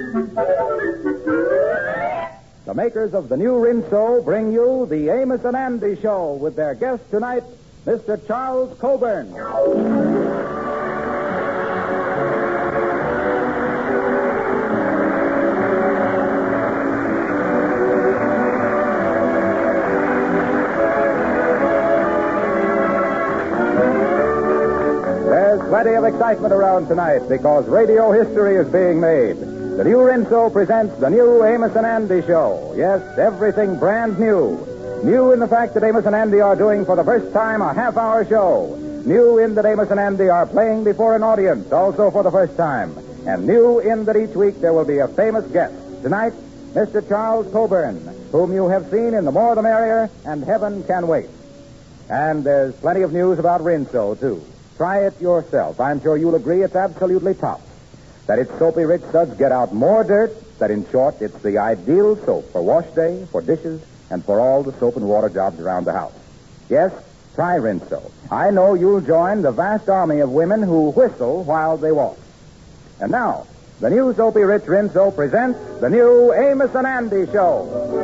The makers of the new Rinso bring you the Amos and Andy Show with their guest tonight, Mr. Charles Coburn. There's plenty of excitement around tonight because radio history is being made. The new Rinso presents the new Amos and Andy Show. Yes, everything brand new. New in the fact that Amos and Andy are doing for the first time a half-hour show. New in that Amos and Andy are playing before an audience, also for the first time. And new in that each week there will be a famous guest. Tonight, Mr. Charles Coburn, whom you have seen in The More the Merrier and Heaven Can Wait. And there's plenty of news about Rinso, too. Try it yourself. I'm sure you'll agree it's absolutely top. That its soapy rich suds get out more dirt, that in short, it's the ideal soap for wash day, for dishes, and for all the soap and water jobs around the house. Yes, try Rinso. I know you'll join the vast army of women who whistle while they walk. And now, the new soapy rich Rinso presents the new Amos and Andy Show.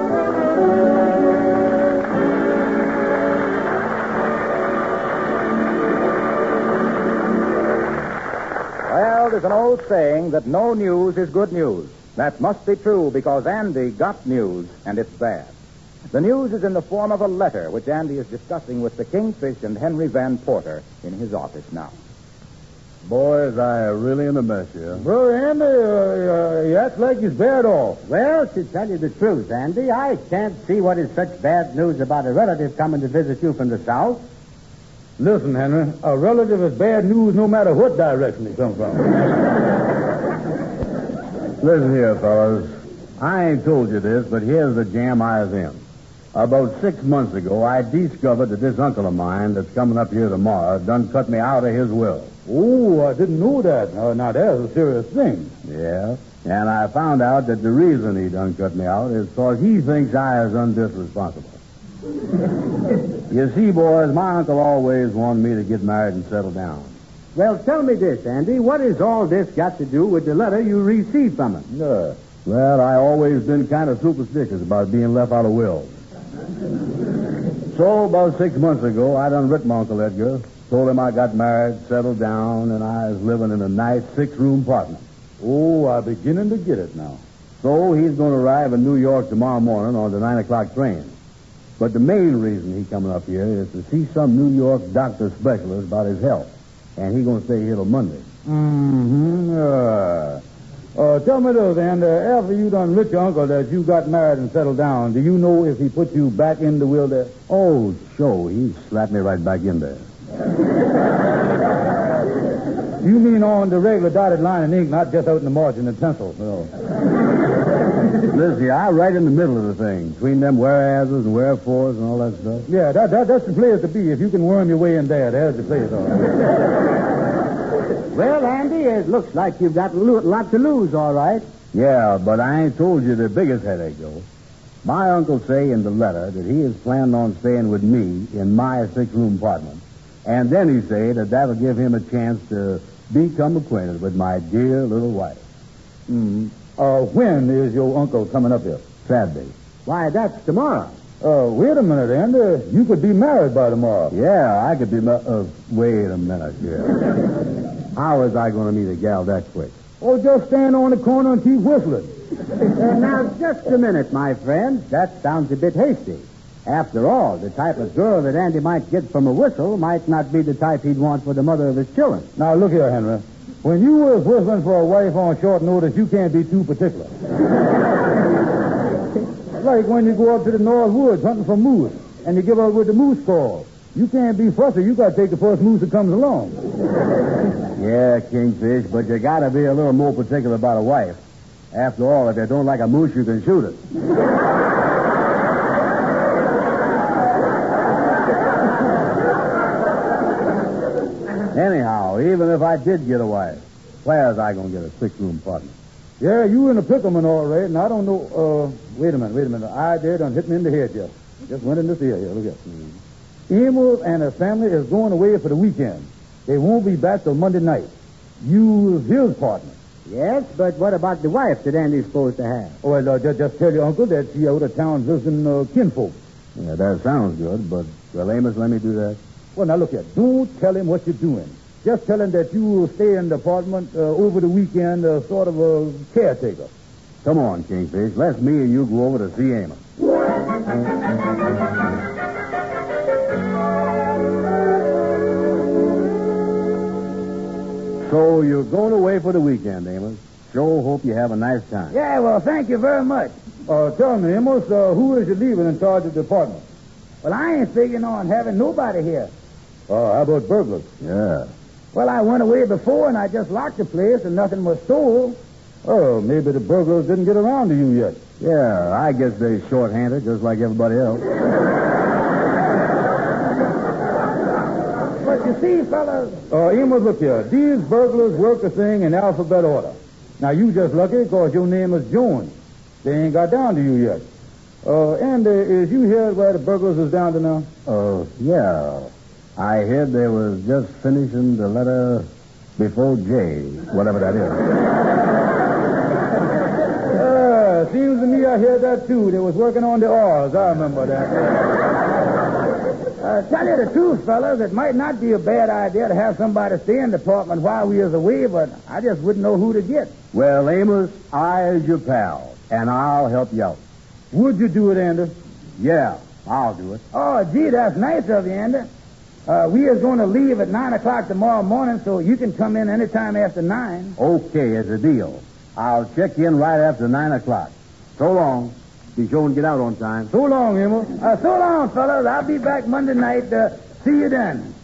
Well, there's an old saying that no news is good news. That must be true because Andy got news, and it's bad. The news is in the form of a letter which Andy is discussing with the Kingfish and Henry Van Porter in his office now. Boys, I am really in a mess here. Brother Andy, you act like he's bad off. Well, to tell you the truth, Andy, I can't see what is such bad news about a relative coming to visit you from the South. Listen, Henry, a relative is bad news no matter what direction he comes from. Listen here, fellas. I ain't told you this, but here's the jam I was in. About 6 months ago, I discovered that this uncle of mine that's coming up here tomorrow done cut me out of his will. Oh, I didn't know that. Now, that's a serious thing. Yeah, and I found out that the reason he done cut me out is because he thinks I is undisresponsible. You see, boys, my uncle always wanted me to get married and settle down. Well, tell me this, Andy. What has all this got to do with the letter you received from him? Well, I always been kind of superstitious about being left out of wills. So, about 6 months ago, I done written my Uncle Edgar, told him I got married, settled down, and I was living in a nice 6-room apartment. Oh, I'm beginning to get it now. So, he's going to arrive in New York tomorrow morning on the 9 o'clock train. But the main reason he's coming up here is to see some New York doctor specialist about his health. And he's going to stay here till Monday. Tell me this, and after you done with your uncle that you got married and settled down, do you know if he put you back in the will there? Oh, sure. He slapped me right back in there. You mean on the regular dotted line in ink, not just out in the margin in pencil? No. Listen, I right in the middle of the thing, between them whereases and wherefores and all that stuff. Yeah, that's the place to be. If you can worm your way in there, there's the place. All right. Well, Andy, it looks like you've got a lot to lose, all right. Yeah, but I ain't told you the biggest headache, though. My uncle say in the letter that he is planning on staying with me in my 6-room apartment. And then he say that that'll give him a chance to become acquainted with my dear little wife. When is your uncle coming up here? Saturday. Why, that's tomorrow. Wait a minute, Andy. You could be married by tomorrow. Yeah, I could be wait a minute, yeah. How was I going to meet a gal that quick? Oh, just stand on the corner and keep whistling. Now, just a minute, my friend. That sounds a bit hasty. After all, the type of girl that Andy might get from a whistle might not be the type he'd want for the mother of his children. Now, look here, Henry. When you was whistling for a wife on short notice, you can't be too particular. Like when you go up to the North Woods hunting for moose, and you give up with the moose call. You can't be fussy. You got to take the first moose that comes along. Yeah, Kingfish, but you got to be a little more particular about a wife. After all, if you don't like a moose, you can shoot it. Anyhow, even if I did get a wife, where's I going to get a 6-room apartment? Yeah, you in a pickleman all right, and I don't know... Wait a minute. I did done hit me in the head, Jeff. Just went in this ear here. Look at Emil and her family is going away for the weekend. They won't be back till Monday night. You is his partner. Yes, but what about the wife that Andy's supposed to have? Well, just tell your uncle that she out of town visiting kinfolk. Yeah, that sounds good, but will Amos let me do that? Well, now look here. Don't tell him what you're doing. Just tell him that you will stay in the apartment over the weekend, sort of a caretaker. Come on, Kingfish. Let's me and you go over to see Amos. So you're going away for the weekend, Amos. Sure hope you have a nice time. Yeah, well, thank you very much. Tell me, Amos, who is you leaving in charge of the apartment? Well, I ain't figuring on having nobody here. How about burglars? Yeah. Well, I went away before, and I just locked the place, and nothing was stole. Oh, maybe the burglars didn't get around to you yet. Yeah, I guess they're short-handed, just like everybody else. But you see, fellas... Amos, look here. These burglars work the thing in alphabet order. Now, you just lucky because your name is Jones. They ain't got down to you yet. And is you here where the burglars is down to now? Yeah. I heard they was just finishing the letter before J, whatever that is. Seems to me I heard that, too. They was working on the R's. I remember that. Tell you the truth, fellas, it might not be a bad idea to have somebody stay in the apartment while we is away, but I just wouldn't know who to get. Well, Amos, I is your pal, and I'll help you out. Would you do it, Andy? Yeah, I'll do it. Oh, gee, that's nice of you, Andy. We is going to leave at 9 o'clock tomorrow morning, so you can come in any time after 9. Okay, it's a deal. I'll check in right after 9 o'clock. So long. Be sure and get out on time. So long, Amos. So long, fellas. I'll be back Monday night. See you then.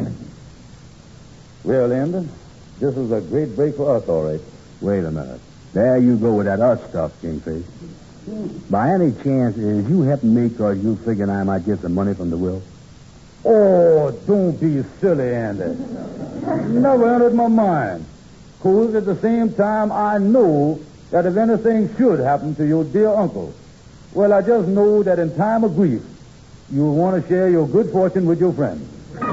Well, Andy, this is a great break for us, all right. Wait a minute. There you go with that us stuff, Kingfish. By any chance, is you helping me because you figuring I might get some money from the will? Oh, don't be silly, Andy. Never entered my mind. Because at the same time, I know that if anything should happen to your dear uncle, well, I just know that in time of grief, you'll want to share your good fortune with your friends.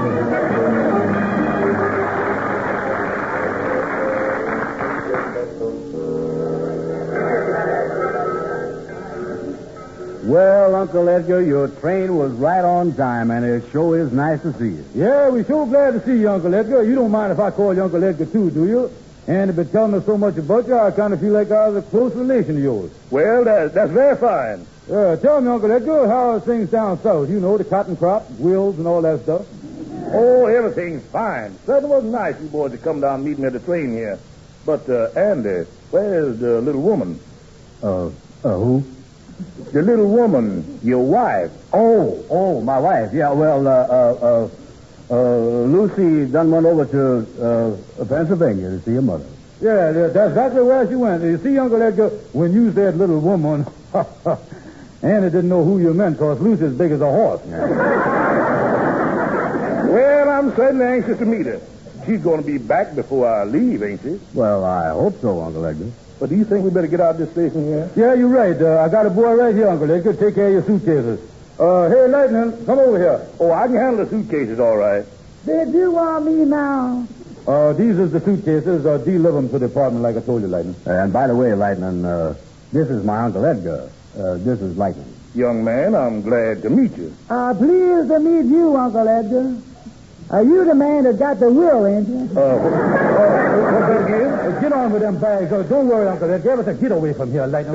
Well, Uncle Edgar, your train was right on time, and it sure is nice to see you. Yeah, we're so glad to see you, Uncle Edgar. You don't mind if I call you Uncle Edgar, too, do you? And you've been telling us so much about you, I kind of feel like I was a close relation of yours. Well, that's very fine. Tell me, Uncle Edgar, how are things down south? You know, the cotton crop, wills, and all that stuff. Oh, everything's fine. Certainly was nice you boys to come down and meet me at the train here. But, Andy, where's the little woman? Who? The little woman, your wife. Oh, my wife. Yeah, well, Lucy done went over to Pennsylvania to see her mother. Yeah, that's exactly where she went. You see, Uncle Edgar, when you said little woman, Andy didn't know who you meant because Lucy's as big as a horse. Well, I'm certainly anxious to meet her. She's going to be back before I leave, ain't she? Well, I hope so, Uncle Edgar. But do you think we better get out of this station here? Yeah, you're right. I got a boy right here, Uncle Edgar. Take care of your suitcases. Hey, Lightning, come over here. Oh, I can handle the suitcases all right. Did you want me now? These is the suitcases. Deliver them to the apartment like I told you, Lightning. And by the way, Lightning, this is my Uncle Edgar. This is Lightning. Young man, I'm glad to meet you. Pleased to meet you, Uncle Edgar. Are you the man that got the will, ain't you? What's that again? Get on with them bags. Don't worry, Uncle Edgar. Everything. Get away from here, Lightning.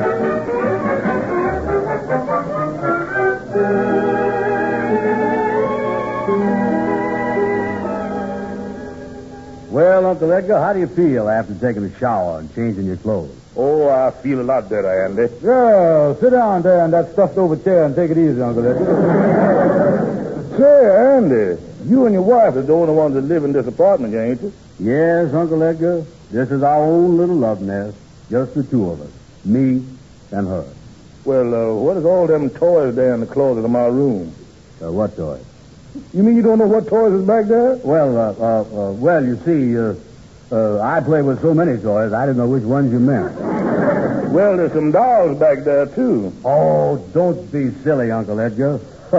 Well, Uncle Edgar, how do you feel after taking a shower and changing your clothes? Oh, I feel a lot better, Andy. Yeah, sit down there in that stuffed over chair and take it easy, Uncle Edgar. Say, Andy, you and your wife are the only ones that live in this apartment, ain't you? Yes, Uncle Edgar. This is our own little love nest. Just the two of us. Me and her. Well, what is all them toys there in the closet of my room? What toys? You mean you don't know what toys is back there? Well, you see, I play with so many toys, I didn't know which ones you meant. Well, there's some dolls back there, too. Oh, don't be silly, Uncle Edgar.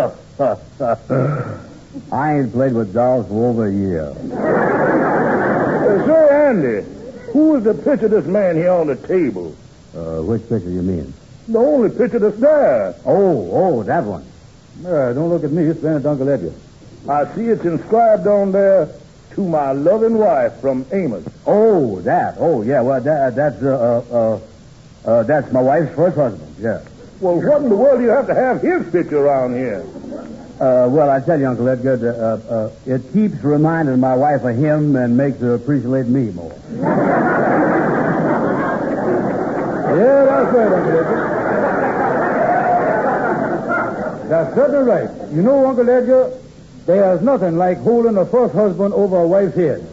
I ain't played with dolls for over a year. Say, Andy, who is the picture of this man here on the table? Which picture you mean? The only picture that's there. Oh, that one. Don't look at me. It's Bennett Uncle Edgar. I see it's inscribed on there, to my loving wife from Amos. Oh, that. Oh, yeah. Well, that's my wife's first husband. Yeah. Well, what in the world do you have to have his picture around here? Well, I tell you, Uncle Edgar, it keeps reminding my wife of him and makes her appreciate me more. Yeah, that's right, Uncle Edgar. That's certainly right. You know, Uncle Edgar, there's nothing like holding a first husband over a wife's head.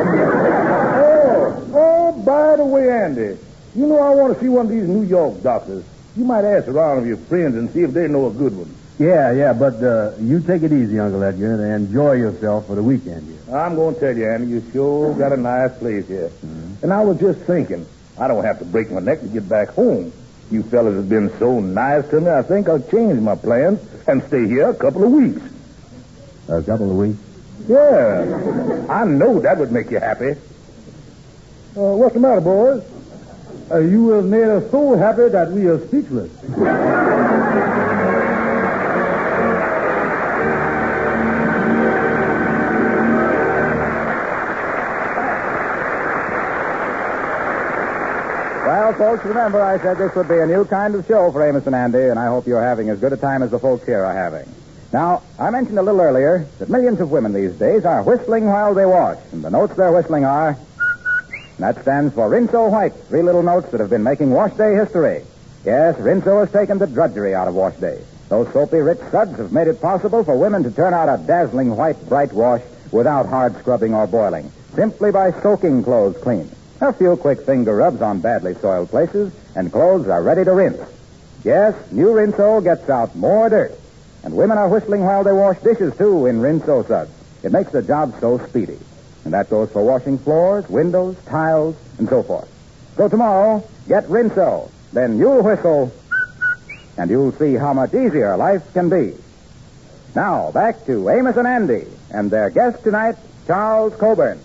Oh, by the way, Andy, you know I want to see one of these New York doctors. You might ask around of your friends and see if they know a good one. Yeah, but you take it easy, Uncle Edgar, and enjoy yourself for the weekend here. I'm going to tell you, Andy, you sure got a nice place here. Mm-hmm. And I was just thinking, I don't have to break my neck to get back home. You fellas have been so nice to me, I think I'll change my plans and stay here a couple of weeks. A couple of weeks? Yeah. I know that would make you happy. What's the matter, boys? You have made us so happy that we are speechless. Well, folks, remember I said this would be a new kind of show for Amos and Andy, and I hope you're having as good a time as the folks here are having. Now, I mentioned a little earlier that millions of women these days are whistling while they wash, and the notes they're whistling are... That stands for Rinso White, 3 little notes that have been making wash day history. Yes, Rinso has taken the drudgery out of wash day. Those soapy, rich suds have made it possible for women to turn out a dazzling white, bright wash without hard scrubbing or boiling, simply by soaking clothes clean. A few quick finger rubs on badly soiled places, and clothes are ready to rinse. Yes, new Rinso gets out more dirt. And women are whistling while they wash dishes, too, in Rinso suds. It makes the job so speedy. And that goes for washing floors, windows, tiles, and so forth. So tomorrow, get Rinso. Then you'll whistle, and you'll see how much easier life can be. Now, back to Amos and Andy, and their guest tonight, Charles Coburn.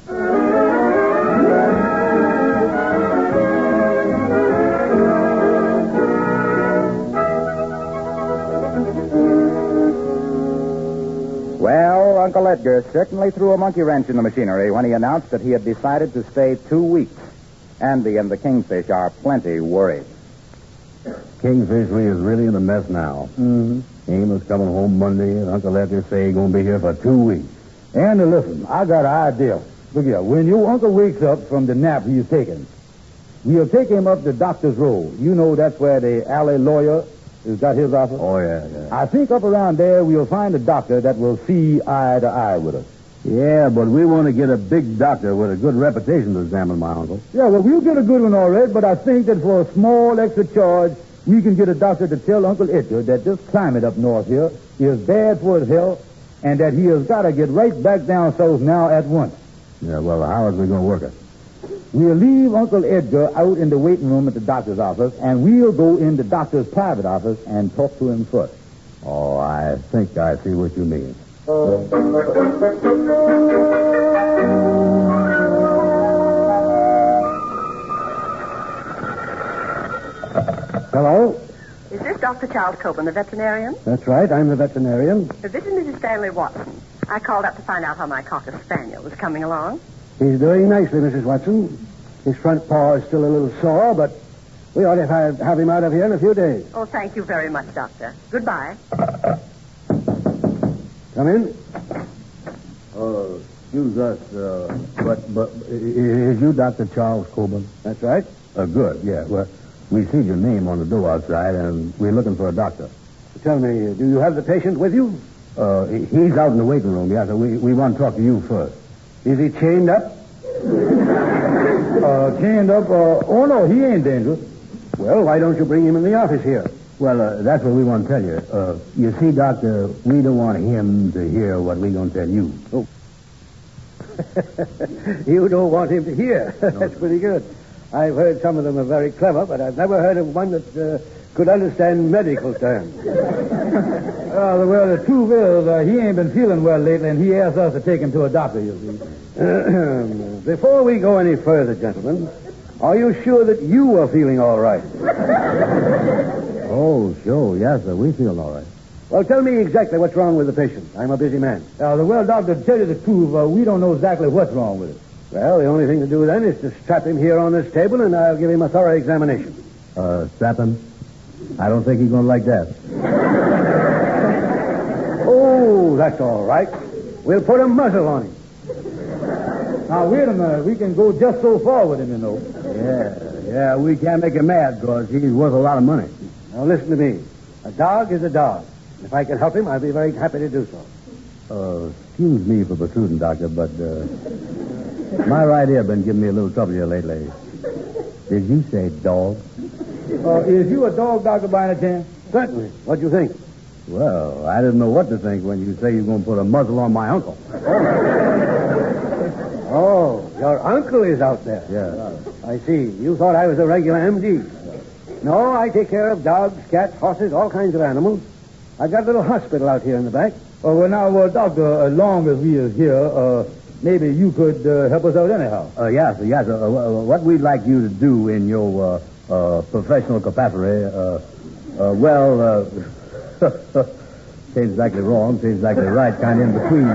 Well, Uncle Edgar certainly threw a monkey wrench in the machinery when he announced that he had decided to stay 2 weeks. Andy and the Kingfish are plenty worried. Kingfish is really in a mess now. Mm-hmm. Amos coming home Monday, and Uncle Edgar say he's going to be here for 2 weeks. Andy, listen, I got an idea. Look here, when your uncle wakes up from the nap he's taking, we'll take him up the doctor's road. You know that's where the alley lawyer has got his office. Oh, yeah. I think up around there we'll find a doctor that will see eye to eye with us. Yeah, but we want to get a big doctor with a good reputation to examine my uncle. Yeah, well, we'll get a good one all right, but I think that for a small extra charge, we can get a doctor to tell Uncle Edgar that this climate up north here is bad for his health and that he has got to get right back down south now at once. Yeah, well, how is we going to work it? We'll leave Uncle Edgar out in the waiting room at the doctor's office, and we'll go in the doctor's private office and talk to him first. Oh, I think I see what you mean. Hello? Is this Dr. Charles Coburn, the veterinarian? That's right, I'm the veterinarian. This is Mrs. Stanley Watson. I called up to find out how my cocker spaniel was coming along. He's doing nicely, Mrs. Watson. His front paw is still a little sore, but we ought to have him out of here in a few days. Oh, thank you very much, Doctor. Goodbye. Come in. Excuse us, but is you Dr. Charles Coburn? That's right. Good, yeah. Well, we see your name on the door outside, and we're looking for a doctor. Tell me, do you have the patient with you? He's out in the waiting room, yeah, so we want to talk to you first. Is he chained up? Chained up? Oh, no, he ain't dangerous. Well, why don't you bring him in the office here? Well, that's what we want to tell you. You see, Doctor, we don't want him to hear what we're going to tell you. Oh. You don't want him to hear. No. That's pretty good. I've heard some of them are very clever, but I've never heard of one that could understand medical terms. Well, the truth is, he ain't been feeling well lately, and he asked us to take him to a doctor, you see. Before we go any further, gentlemen, Are you sure that you are feeling all right? Oh, sure. Yes, sir. We feel all right. Well, tell me exactly what's wrong with the patient. I'm a busy man. Well, doctor, to tell you the truth, we don't know exactly what's wrong with it. Well, the only thing to do then is to strap him here on this table, and I'll give him a thorough examination. Strap him? I don't think he's going to like that. Oh, that's all right. We'll put a muzzle on him. Now, wait a minute. We can go just so far with him, you know. Yeah, we can't make him mad because he's worth a lot of money. Now, listen to me. A dog is a dog. If I can help him, I'll be very happy to do so. Excuse me for protruding, Doctor, but my right ear been giving me a little trouble here lately. Did you say dog? Is you a dog doctor by any chance? Certainly. What do you think? Well, I didn't know what to think when you say you're going to put a muzzle on my uncle. Oh, your uncle is out there. Yeah. I see. You thought I was a regular MD. No, I take care of dogs, cats, horses, all kinds of animals. I've got a little hospital out here in the back. Well, doctor, as long as we is here, maybe you could help us out anyhow. Yes. What we'd like you to do in your professional capacity, ain't exactly wrong, ain't exactly right, kind of in between.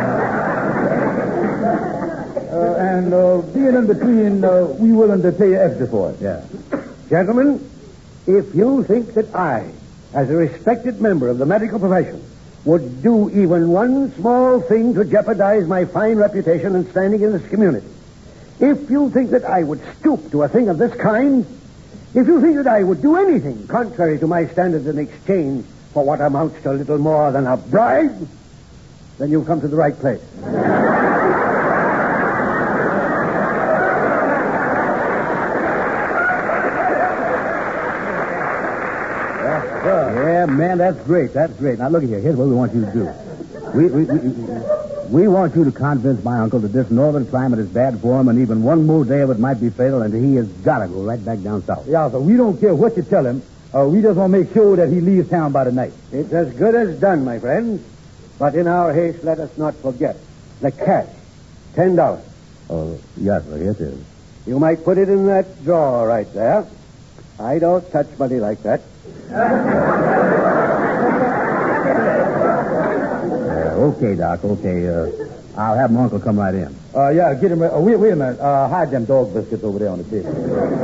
And being in between, we willing to pay extra for it. Yeah. Gentlemen, if you think that I, as a respected member of the medical profession, would do even one small thing to jeopardize my fine reputation and standing in this community, if you think that I would stoop to a thing of this kind, if you think that I would do anything contrary to my standards in exchange for what amounts to little more than a bribe, then you've come to the right place. Yeah, man, that's great. That's great. Now, look here. Here's what we want you to do. We want you to convince my uncle that this northern climate is bad for him, and even one more day of it might be fatal, and he has got to go right back down south. Yeah, so we don't care what you tell him. We just want to make sure that he leaves town by the night. It's as good as done, my friends. But in our haste, let us not forget the cash. $10. Oh, yes, sir. Here it is. You might put it in that drawer right there. I don't touch money like that. Okay, Doc, okay. I'll have my uncle come right in. Yeah, get him... wait a minute. Hide them dog biscuits over there on the table.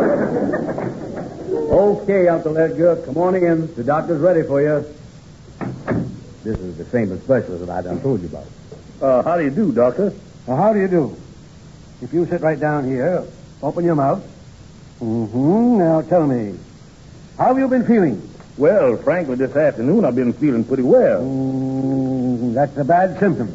Okay, Uncle Edgar, come on in. The doctor's ready for you. This is the famous specialist that I done told you about. How do you do, Doctor? How do you do? If you sit right down here, open your mouth. Mm-hmm. Now tell me, how have you been feeling? Well, frankly, this afternoon I've been feeling pretty well. That's a bad symptom.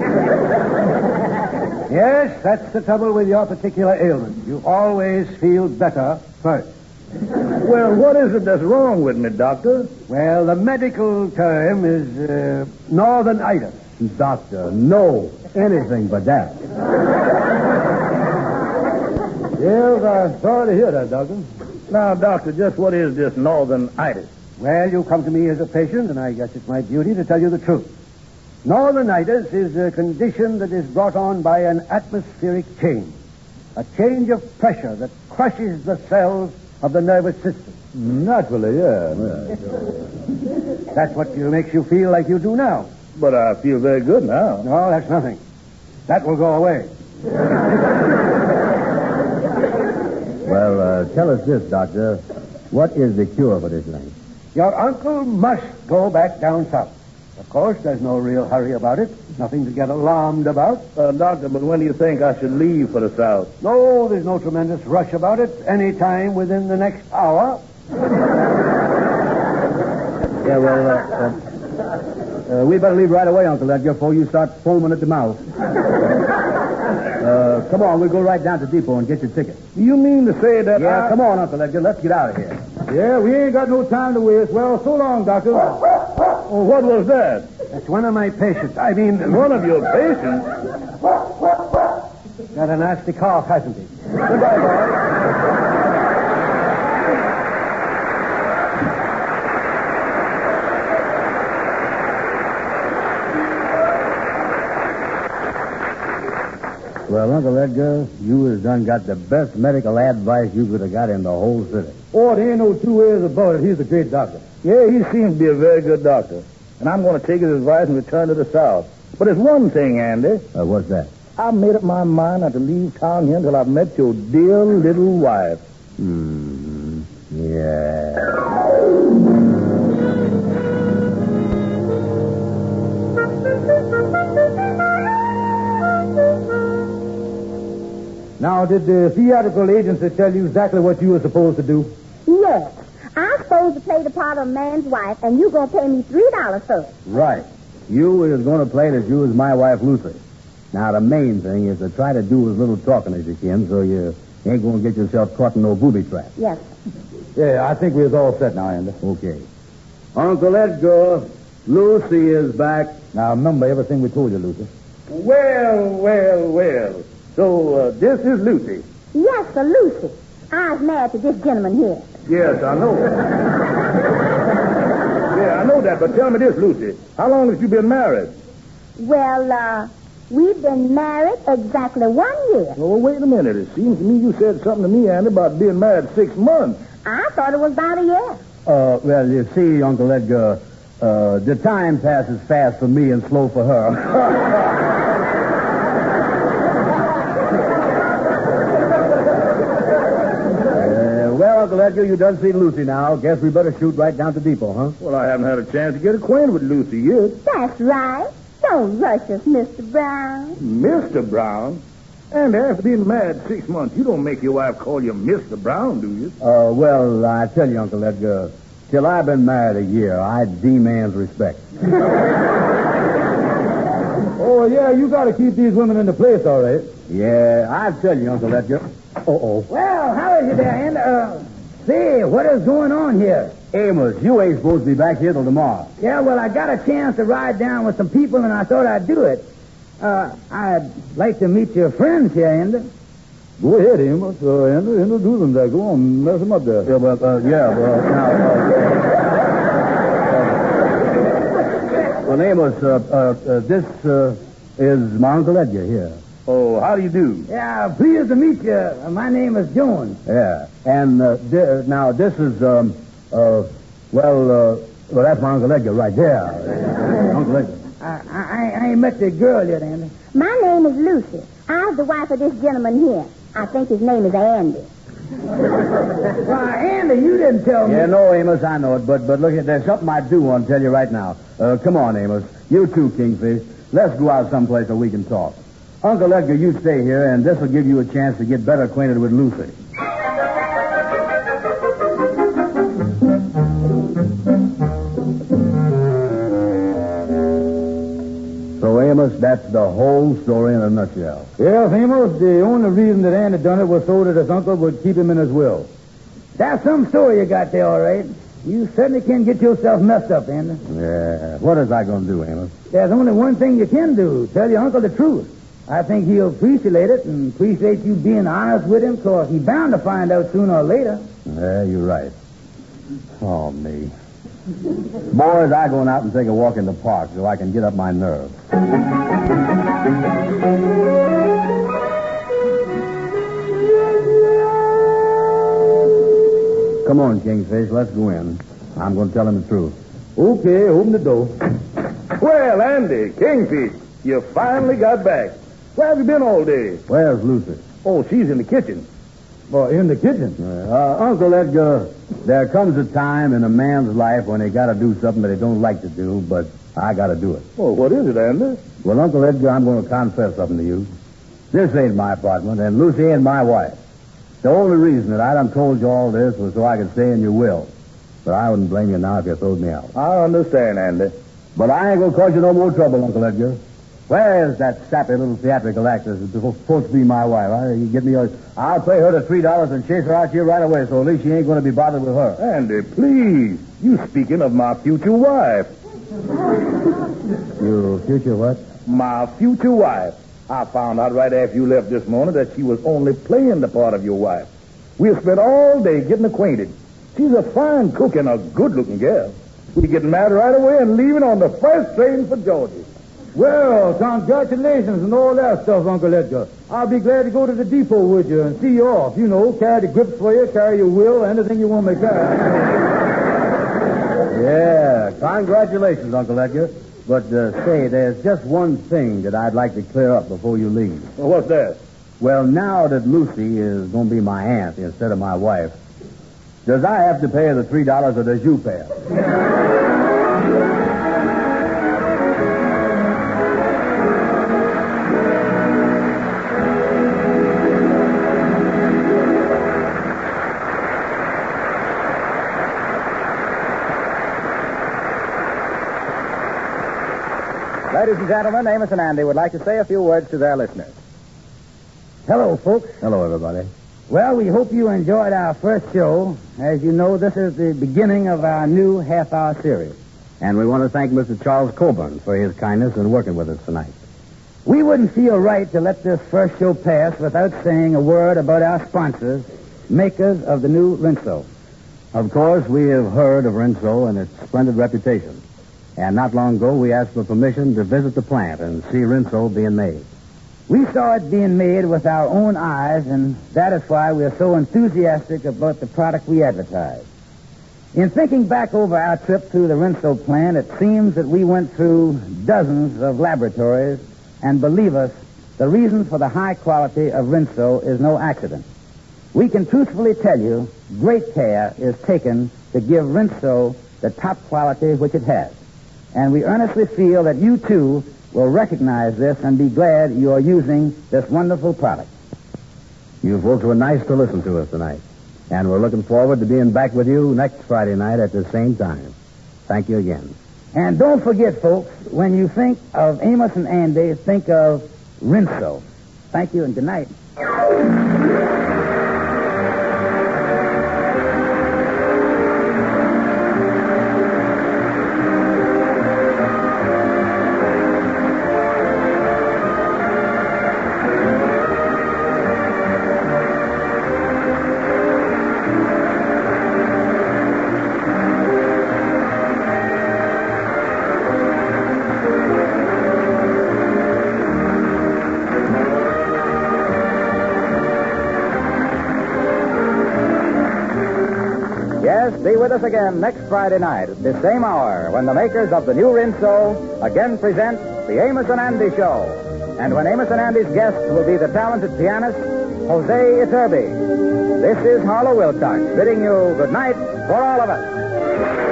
Yes, that's the trouble with your particular ailment. You always feel better first. Well, what is it that's wrong with me, Doctor? Well, the medical term is northern-itis. Doctor, no, anything but that. Yes, I'm sorry to hear that, Doctor. Now, Doctor, just what is this northern-itis? Well, you come to me as a patient, and I guess it's my duty to tell you the truth. Northern-itis is a condition that is brought on by an atmospheric change. A change of pressure that crushes the cells of the nervous system. Naturally, yeah. That's what makes you feel like you do now. But I feel very good now. No, that's nothing. That will go away. Well, tell us this, Doctor. What is the cure for this thing? Your uncle must go back down south. Of course, there's no real hurry about it. Nothing to get alarmed about. Doctor, but when do you think I should leave for the south? No, there's no tremendous rush about it. Any time within the next hour. Yeah, well, we better leave right away, Uncle Edgar, before you start foaming at the mouth. Come on, we'll go right down to the depot and get your ticket. You mean to say that Come on, Uncle Edgar, let's get out of here. Yeah, we ain't got no time to waste. Well, so long, Doctor. Oh, what was that? That's one of my patients. I mean... One of your patients? Got a nasty cough, hasn't he? Goodbye, boy. Well, Uncle Edgar, you has done got the best medical advice you could have got in the whole city. Oh, there ain't no two ways about it. He's a great doctor. Yeah, he seems to be a very good doctor. And I'm going to take his advice and return to the South. But there's one thing, Andy. What's that? I've made up my mind not to leave town here until I've met your dear little wife. Yeah. Now, did the theatrical agency tell you exactly what you were supposed to do? Yes. I'm supposed to play the part of a man's wife, and you're going to pay me $3 for it. Right. You is going to play that you is my wife, Lucy. Now, the main thing is to try to do as little talking as you can so you ain't going to get yourself caught in no booby trap. Yes. Yeah, I think we're all set now, Andy. Okay. Uncle Edgar, Lucy is back. Now, remember everything we told you, Lucy. Well. So, this is Lucy. Yes, sir, Lucy. I was married to this gentleman here. Yes, I know. Yeah, I know that, but tell me this, Lucy. How long have you been married? Well, we've been married exactly 1 year. Oh, wait a minute. It seems to me you said something to me, Andy, about being married 6 months. I thought it was about a year. Well, you see, Uncle Edgar, the time passes fast for me and slow for her. Well, Uncle Edgar, you done seen Lucy now. Guess we better shoot right down to Depot, huh? Well, I haven't had a chance to get acquainted with Lucy yet. That's right. Don't rush us, Mr. Brown. Mr. Brown? And after being married 6 months, you don't make your wife call you Mr. Brown, do you? Well, I tell you, Uncle Edgar, till I've been married a year, I demands respect. Oh, yeah, you got to keep these women in the place, all right. Yeah, I tell you, Uncle Edgar. Uh-oh. Well, how is it there, Andy? Say, what is going on here? Amos, you ain't supposed to be back here till tomorrow. Yeah, well, I got a chance to ride down with some people, and I thought I'd do it. I'd like to meet your friends here, Andy. Go ahead, Amos. Introduce them there. Go on, mess them up there. Yeah, well, Amos, this is my Uncle Edgar here. Oh, how do you do? Yeah, pleased to meet you. My name is Jones. Yeah, and now this is, well, that's my Uncle Edgar right there. Uncle Edgar. I ain't met the girl yet, Andy. My name is Lucy. I'm the wife of this gentleman here. I think his name is Andy. Why, Andy, you didn't tell me. Yeah, no, Amos, I know it, but look, there's something I do want to tell you right now. Come on, Amos. You too, Kingfish. Let's go out someplace where we can talk. Uncle Edgar, you stay here, and this will give you a chance to get better acquainted with Lucy. So, Amos, that's the whole story in a nutshell. Yes, Amos, the only reason that Andy done it was so that his uncle would keep him in his will. That's some story you got there, all right. You certainly can get yourself messed up, Andy. Yeah. What is I going to do, Amos? There's only one thing you can do. Tell your uncle the truth. I think he'll appreciate it and appreciate you being honest with him, because he's bound to find out sooner or later. Yeah, you're right. Oh, me. Boys, I'm going out and take a walk in the park so I can get up my nerve. Come on, Kingfish, let's go in. I'm going to tell him the truth. Okay, open the door. Well, Andy, Kingfish, you finally got back. Where have you been all day? Where's Lucy? Oh, she's in the kitchen. Well, in the kitchen. Uncle Edgar, there comes a time in a man's life when he got to do something that he don't like to do, but I got to do it. Oh, what is it, Andy? Well, Uncle Edgar, I'm going to confess something to you. This ain't my apartment, and Lucy ain't my wife. The only reason that I done told you all this was so I could stay in your will. But I wouldn't blame you now if you throwed me out. I understand, Andy. But I ain't going to cause you no more trouble, Uncle Edgar. Where is that sappy little theatrical actress that's supposed to be my wife? You get me I'll pay her the $3 and chase her out here right away, so at least she ain't going to be bothered with her. Andy, please. You speaking of my future wife. Your future what? My future wife. I found out right after you left this morning that she was only playing the part of your wife. We'll spend all day getting acquainted. She's a fine cook and a good-looking girl. We're getting married right away and leaving on the first train for Georgia. Well, congratulations and all that stuff, Uncle Edgar. I'll be glad to go to the depot with you and see you off. You know, carry the grips for you, carry your wheel, anything you want me to carry. Yeah, congratulations, Uncle Edgar. But say, there's just one thing that I'd like to clear up before you leave. Well, what's that? Well, now that Lucy is going to be my aunt instead of my wife, does I have to pay her the $3 or does you pay her? Ladies and gentlemen, Amos and Andy would like to say a few words to their listeners. Hello, folks. Hello, everybody. Well, we hope you enjoyed our first show. As you know, this is the beginning of our new half-hour series. And we want to thank Mr. Charles Coburn for his kindness in working with us tonight. We wouldn't feel right to let this first show pass without saying a word about our sponsors, makers of the new Rinso. Of course, we have heard of Rinso and its splendid reputation. And not long ago, we asked for permission to visit the plant and see Rinso being made. We saw it being made with our own eyes, and that is why we are so enthusiastic about the product we advertise. In thinking back over our trip through the Rinso plant, it seems that we went through dozens of laboratories, and believe us, the reason for the high quality of Rinso is no accident. We can truthfully tell you, great care is taken to give Rinso the top quality which it has. And we earnestly feel that you, too, will recognize this and be glad you are using this wonderful product. You folks were nice to listen to us tonight. And we're looking forward to being back with you next Friday night at the same time. Thank you again. And don't forget, folks, when you think of Amos and Andy, think of Rinso. Thank you and good night. Be with us again next Friday night at this same hour when the makers of the new Rinso again present the Amos and Andy Show. And when Amos and Andy's guest will be the talented pianist, Jose Iturbe. This is Harlow Wilcox bidding you good night for all of us.